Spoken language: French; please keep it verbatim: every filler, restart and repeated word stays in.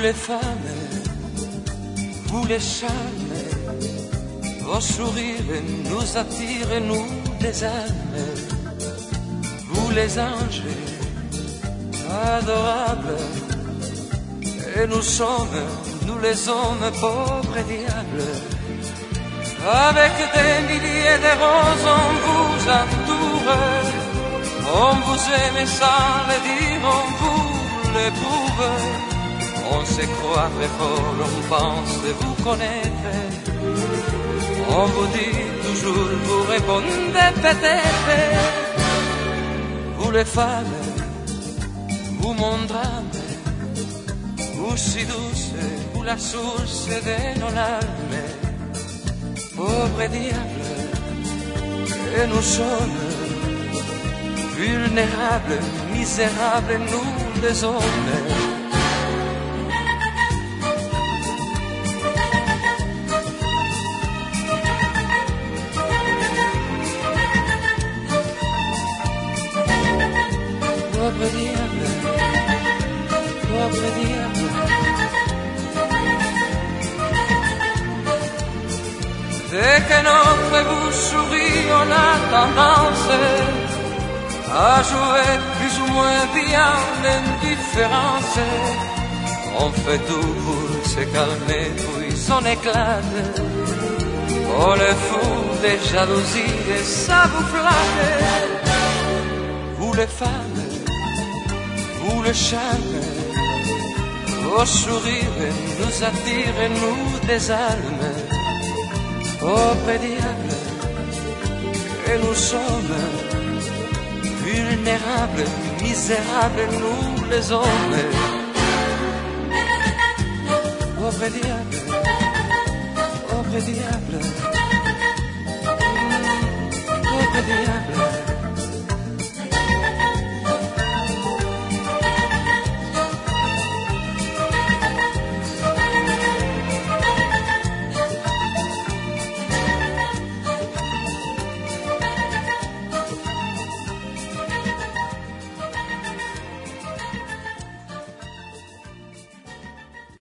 les femmes, vous les charmes, vos sourires nous attirent, nous des âmes. Vous les anges, adorables, et nous sommes, nous les hommes, pauvres diables. Avec des milliers de roses on vous entoure, on vous aime sans le dire, on vous l'éprouve. On se croit très fort, on pense vous connaître. On vous dit toujours, vous répondez peut-être. Vous les femmes, vous mon drame, vous si douce, vous la source de nos larmes. Pauvres diables, et nous sommes vulnérables, misérables, nous les hommes. Pauvre diable, pauvre diable. Dès que notre bouche sourit, on a tendance à jouer plus ou moins bien l'indifférence. On fait tout pour se calmer, puis on éclate. On est fou des jalousies et ça vous flatte. Vous les femmes, vous le charme, vos sourires nous attirent, nous des âmes. Pauvres diables, et nous sommes vulnérables, misérables, nous les hommes. Pauvres diables, pauvres diables.